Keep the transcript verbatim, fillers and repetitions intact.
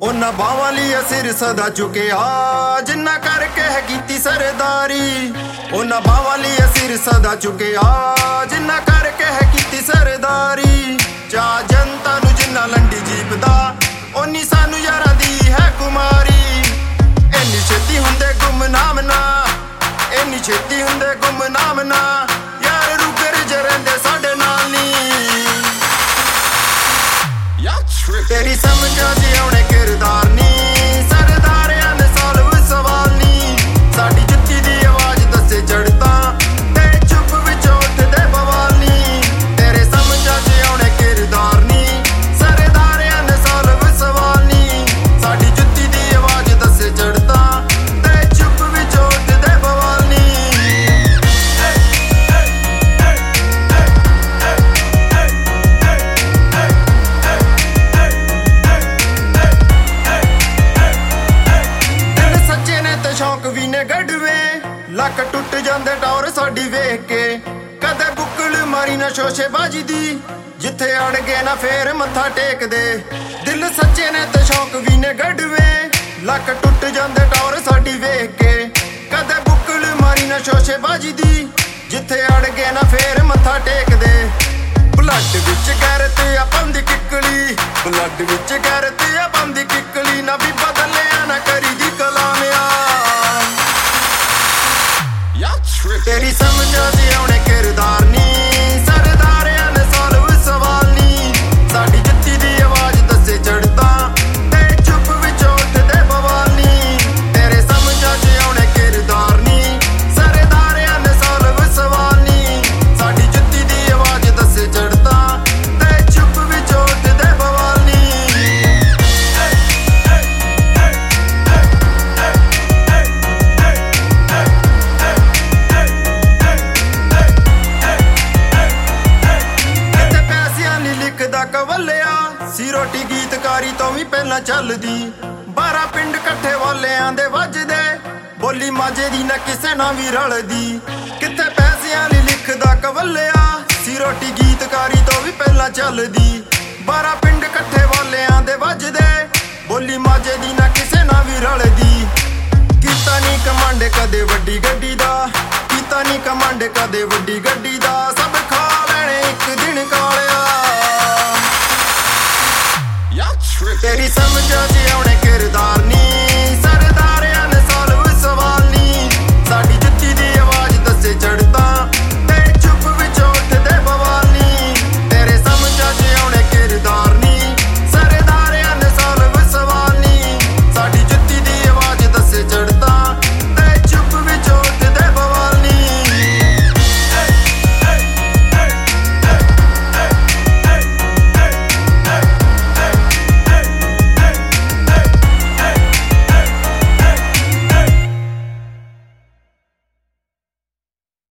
ਉਹਨਾਂ ਬਾਵਾਂ ਲਈ ਸਿਰ ਸਦਾ ਝੁਕਿਆ ਜਿੰਨਾ ਕਰਕੇ ਹੈ ਕੀਤੀ ਸਰਦਾਰੀ। ਉਹਨਾਂ ਬਾਵਾਂ ਲਈ ਸਿਰ ਸਦਾ ਝੁਕਿਆ ਜਿੰਨਾ ਕਰਕੇ ਹੈ ਕੀਤੀ ਸਰਦਾਰੀ। ਚਾ ਜਨਤਾ ਨੂੰ ਜਿੰਨਾ ਲੰਡੀ ਜੀਪਦਾ ਓਨੀ ਸਾਨੂੰ ਯਾਰਾਂ ਦੀ ਹੈ ਕੁਮਾਰੀ। ਇੰਨੀ ਛੇਤੀ ਹੁੰਦੇ ਗੁੰਮਨਾਮ ਨਾ, ਇੰਨੀ ਛੇਤੀ ਹੁੰਦੇ ਗੁੰਮਨਾਮ ਨਾ, ਯਾਰ ਰੁਕਰ ਜ ਰਹਿੰਦੇ ਸਾਡੇ ਨਾਲ ਨੀ। ਤੇਰੀ ਸਮਝਾਂ ਚ ਆਉਣੇ ਕਿਰਦਾਰ ਨੀ, ਸਰਦਾਰਿਆਂ ਨੇ ਸਾਲਵ ਸਵਾਲ ਨੀ। ਸਾਡੀ ਜੁੱਤੀ ਦੀ ਆਵਾਜ਼ ਦੱਸੇ ਚੜ੍ਹਤਾ ਤੇ ਚੁੱਪ ਵਿੱਚ ਉੱਠਦੇ ਬਵਾਲ ਨੀ। ਤੇਰੇ ਸਮਝਾਂ ਚ ਆਉਣੇ ਕਿਰਦਾਰ ਨੀ, ਸਰਦਾਰਿਆਂ ਨੇ ਸਾਲਵ ਸਵਾਲ ਨੀ। ਸਾਡੀ ਜੁੱਤੀ ਦੀ ਆਵਾਜ਼ ਦੱਸੇ ਚੜ੍ਹਤਾ ਤੇ ਚੁੱਪ ਵਿੱਚ ਉੱਠਦੇ ਬਵਾਲ ਨੀ। ਸ਼ੌਂਕ ਵੀ ਨੇ ਗੱਡਵੇ ਲੱਕ ਟੁੱਟ ਜਾਂਦੇ ਟੌਰ ਸਾਡੀ ਵੇਖ ਕੇ। ਕਦੇ ਬੁੱਕਲ ਮਾਰੀ ਨਾ ਸ਼ੋਸ਼ੇਬਾਜੀ ਦੀ, ਜਿੱਥੇ ਅੜ ਗਏ ਨਾ ਫੇਰ ਮੱਥਾ ਟੇਕਦੇ। ਦਿਲ ਸੱਚੇ ਨੇ ਤੇ ਸ਼ੌਂਕ ਵੀ ਨੇ ਗੱਡਵੇ ਲੱਕ ਟੁੱਟ ਜਾਂਦੇ ਟੌਰ ਸਾਡੀ ਵੇਖ ਕੇ। ਕਦੇ ਬੁੱਕਲ ਮਾਰੀ ਨਾ ਸ਼ੋਸ਼ੇਬਾਜੀ ਦੀ, ਜਿੱਥੇ ਅੜ ਗਏ ਨਾ ਫੇਰ ਮੱਥਾ ਟੇਕਦੇ। ਬਲੱਡ ਵਿੱਚ ਗੈਰਤ ਆ ਬੰਦੀ ਕਿੱਕਲੀ, ਬਲੱਡ ਵਿੱਚ ਗੈਰਤ ਆ ਬੰਦੀ ਕਿੱਕਲੀ। ਨਾ ਵੀ ਬਦਲਿਆ ਨਾ ਕਰੀ ਦੀ ਕਲਾਮਿਆ। ਤੇਰੀ ਸਮਝਾਂ ਚ ਆਉਣੇ ਕਿਰਦਾਰ ਨੀ, ਸਰਦਾਰਿਆਂ ਨੇ ਸਾਲਵ ਸਵਾਲ ਨੀ। ਸਾਡੀ ਜੁੱਤੀ ਦੀ ਆਵਾਜ਼ ਦੱਸੇ ਚੜ੍ਹਤਾ ਤੇ ਚੁੱਪ ਵਿੱਚ ਉੱਠਦੇ ਬਵਾਲ ਨੀ। ਤੇਰੇ ਸਮਝਾਂ ਚ ਆਉਣੇ ਕਿਰਦਾਰ ਨੀ, ਸਰਦਾਰਿਆਂ ਨੇ ਸਾਲਵ ਸਵਾਲ ਨੀ। ਸਾਡੀ ਜੁੱਤੀ ਦੀ ਆਵਾਜ਼ ਦੱਸੇ ਚੜ੍ਹਤਾ ਤੇ ਚੁੱਪ ਵਿੱਚ ਉੱਠਦੇ ਬਵਾਲ ਨੀ। ਕਵਲਿਆ ਸੀ ਰੋਟੀ ਗੀਤਕਾਰੀ ਤੋਂ ਵੀ ਪਹਿਲਾਂ ਚੱਲਦੀ। ਬਾਰਾਂ ਪਿੰਡ ਇਕੱਠੇ ਵਾਲਿਆਂ ਦੇ ਵੱਜਦੇ, ਬੋਲੀ ਮਾਝੇ ਦੀ ਨਾ ਕਿਸੇ ਨਾਲ ਵੀ ਰਲਦੀ। ਕਿੱਥੇ ਪੈਸਿਆਂ ਲਈ ਲਿਖਦਾ ਕਵਲਿਆ ਸੀ ਰੋਟੀ ਗੀਤਕਾਰੀ ਤੋਂ ਵੀ ਪਹਿਲਾਂ ਚੱਲਦੀ। ਬਾਰਾਂ ਪਿੰਡ ਇਕੱਠੇ ਵਾਲਿਆਂ ਦੇ ਵੱਜਦੇ, ਬੋਲੀ ਮਾਝੇ ਦੀ ਨਾ ਕਿਸੇ ਨਾਲ ਵੀ ਰਲਦੀ। ਕੀਤਾ ਨੀ ਕਮਾਂਡ ਕਦੇ ਵੱਡੀ ਗੱਡੀ ਦਾ, ਕੀਤਾ ਨੀ ਕਮਾਂਡ ਕਦੇ ਵੱਡੀ ਗੱਡੀ ਦਾ।